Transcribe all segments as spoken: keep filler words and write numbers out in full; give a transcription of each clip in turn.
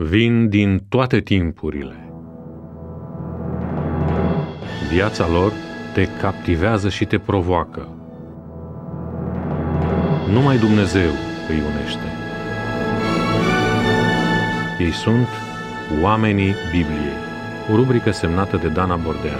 vin din toate timpurile. Viața lor te captivează și te provoacă. Numai Dumnezeu îi unește. Ei sunt Oamenii Bibliei, o rubrică semnată de Dana Bordean.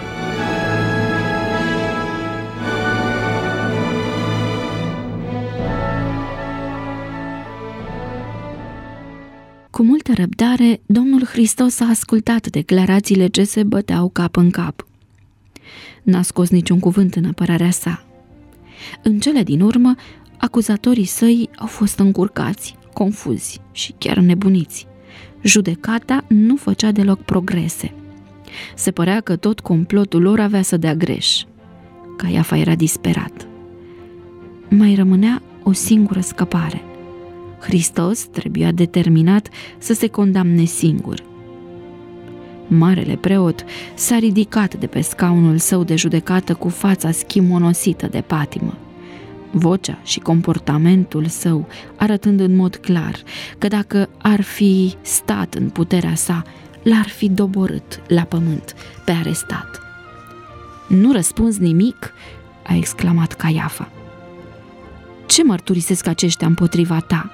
Cu multă răbdare, Domnul Hristos a ascultat declarațiile ce se băteau cap în cap. N-a scos niciun cuvânt în apărarea sa. În cele din urmă, acuzatorii săi au fost încurcați, confuzi și chiar nebuniți. Judecata nu făcea deloc progrese. Se părea că tot complotul lor avea să dea greș. Caiafa era disperat. Mai rămânea o singură scăpare. Hristos trebuia determinat să se condamne singur. Marele preot s-a ridicat de pe scaunul său de judecată cu fața schimonosită de patimă. Vocea și comportamentul său arătând în mod clar că dacă ar fi stat în puterea sa, l-ar fi doborât la pământ pe arestat. "Nu răspunzi nimic?" a exclamat Caiafa. "Ce mărturisesc aceștia împotriva ta?"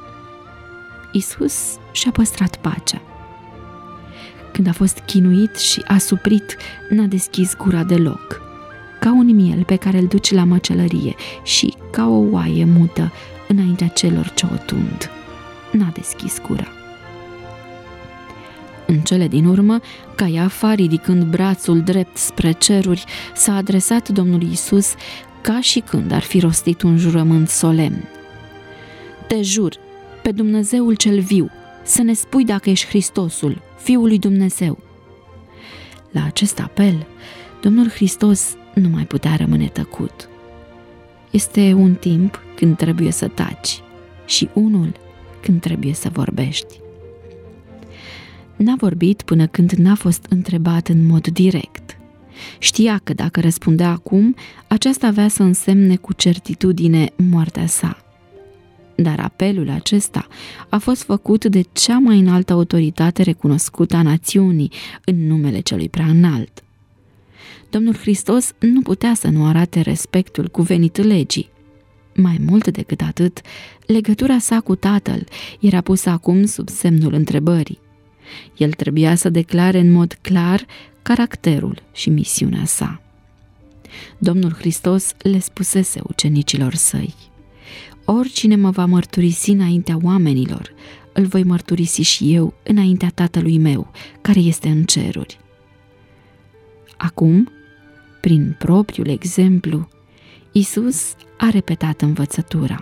Iisus și-a păstrat pacea. Când a fost chinuit și asuprit, n-a deschis gura deloc, ca un miel pe care îl duci la măcelărie și ca o oaie mută înaintea celor ce o tund. N-a deschis gura. În cele din urmă, Caiafa, ridicând brațul drept spre ceruri, s-a adresat Domnului Iisus ca și când ar fi rostit un jurământ solemn. "Te jur, pe Dumnezeul cel viu, să ne spui dacă ești Hristosul, Fiul lui Dumnezeu." La acest apel, Domnul Hristos nu mai putea rămâne tăcut. Este un timp când trebuie să taci și unul când trebuie să vorbești. N-a vorbit până când n-a fost întrebat în mod direct. Știa că dacă răspundea acum, aceasta avea să însemne cu certitudine moartea sa. Dar apelul acesta a fost făcut de cea mai înaltă autoritate recunoscută a națiunii în numele celui prea înalt. Domnul Hristos nu putea să nu arate respectul cuvenit legii. Mai mult decât atât, legătura sa cu Tatăl era pusă acum sub semnul întrebării. El trebuia să declare în mod clar caracterul și misiunea sa. Domnul Hristos le spusese ucenicilor săi: "Oricine mă va mărturisi înaintea oamenilor, îl voi mărturisi și eu înaintea Tatălui meu, care este în ceruri." Acum, prin propriul exemplu, Iisus a repetat învățătura.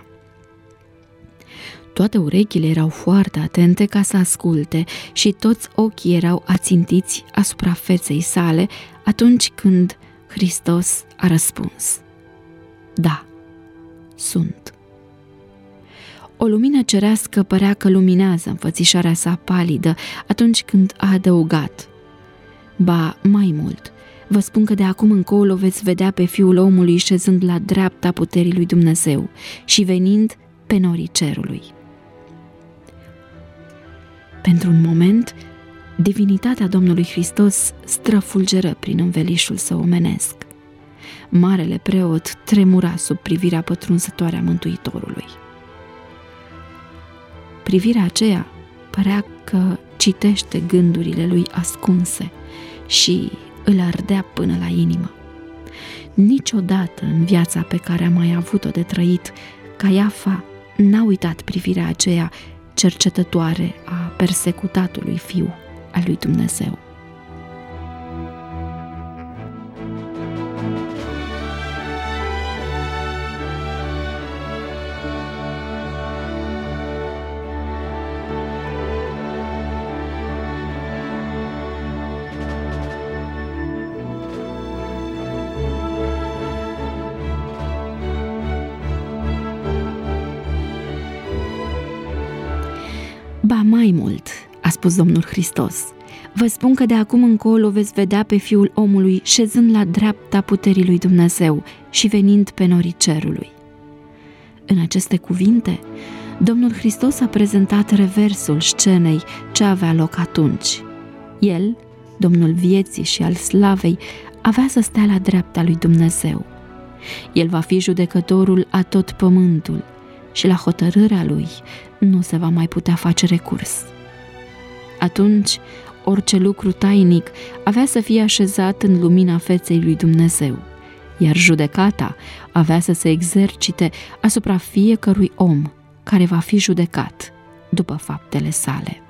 Toate urechile erau foarte atente ca să asculte și toți ochii erau ațintiți asupra feței sale atunci când Hristos a răspuns: "Da, sunt." O lumină cerească părea că luminează înfățișarea sa palidă atunci când a adăugat: "Ba, mai mult, vă spun că de acum încolo veți vedea pe Fiul omului șezând la dreapta puterii lui Dumnezeu și venind pe norii cerului." Pentru un moment, divinitatea Domnului Hristos străfulgeră prin învelișul său omenesc. Marele preot tremura sub privirea pătrunzătoare a Mântuitorului. Privirea aceea părea că citește gândurile lui ascunse și îl ardea până la inimă. Niciodată în viața pe care a mai avut-o de trăit, Caiafa n-a uitat privirea aceea cercetătoare a persecutatului Fiu al lui Dumnezeu. Ba mai mult, a spus Domnul Hristos, vă spun că de acum încolo veți vedea pe Fiul omului șezând la dreapta puterii lui Dumnezeu și venind pe norii cerului. În aceste cuvinte, Domnul Hristos a prezentat reversul scenei ce avea loc atunci. El, Domnul vieții și al slavei, avea să stea la dreapta lui Dumnezeu. El va fi judecătorul a tot pământul și la hotărârea lui nu se va mai putea face recurs. Atunci, orice lucru tainic avea să fie așezat în lumina feței lui Dumnezeu, iar judecata avea să se exercite asupra fiecărui om care va fi judecat după faptele sale.